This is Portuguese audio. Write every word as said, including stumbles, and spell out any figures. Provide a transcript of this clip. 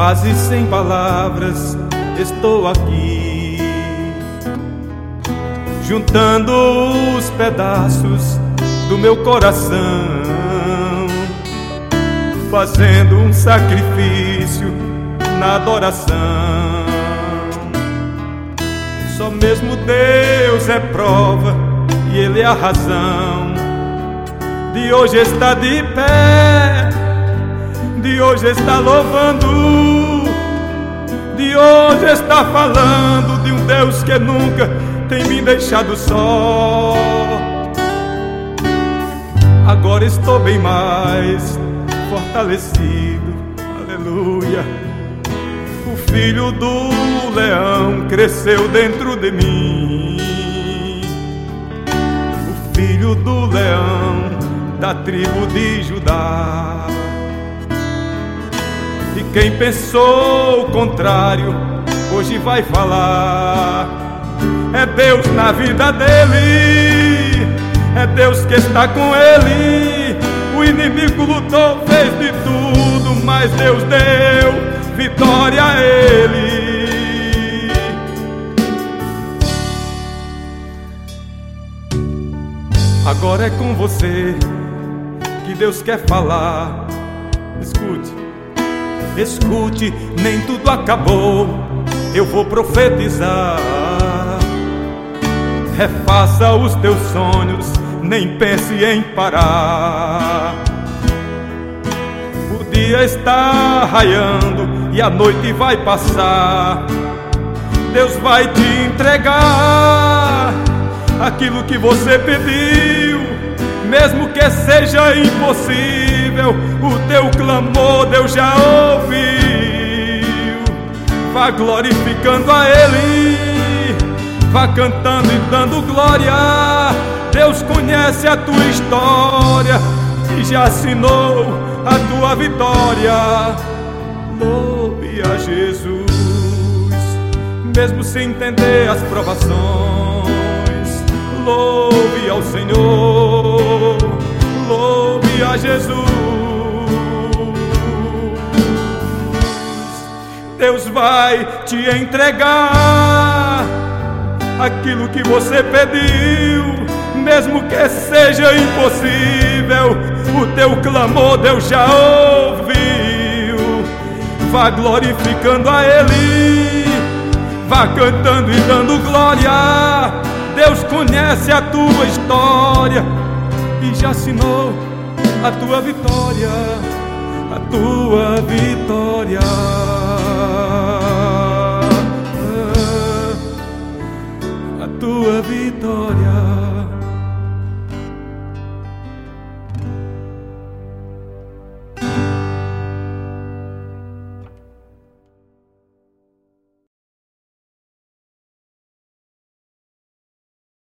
Quase sem palavras estou aqui, juntando os pedaços do meu coração, fazendo um sacrifício na adoração. Só mesmo Deus é prova e Ele é a razão de hoje estar de pé, de hoje está louvando, de hoje está falando de um Deus que nunca tem me deixado só. Agora estou bem mais fortalecido, aleluia. O filho do leão cresceu dentro de mim, o filho do leão da tribo de Judá. E quem pensou o contrário, hoje vai falar. É Deus na vida dele, é Deus que está com ele. O inimigo lutou, fez de tudo, mas Deus deu vitória a ele. Agora é com você que Deus quer falar. Escute. Escute, nem tudo acabou, eu vou profetizar. Refaça os teus sonhos, nem pense em parar. O dia está raiando e a noite vai passar. Deus vai te entregar aquilo que você pediu, mesmo que seja impossível. O teu clamor Deus já ouviu. Vá glorificando a Ele, vá cantando e dando glória. Deus conhece a tua história e já assinou a tua vitória. Louve a Jesus, mesmo sem entender as provações. Louve ao Senhor, louve a Jesus. Deus vai te entregar aquilo que você pediu, mesmo que seja impossível. O teu clamor Deus já ouviu. Vá glorificando a Ele, vá cantando e dando glória. Deus conhece a tua história e já assinou a tua vitória, a tua vitória. A tua vitória.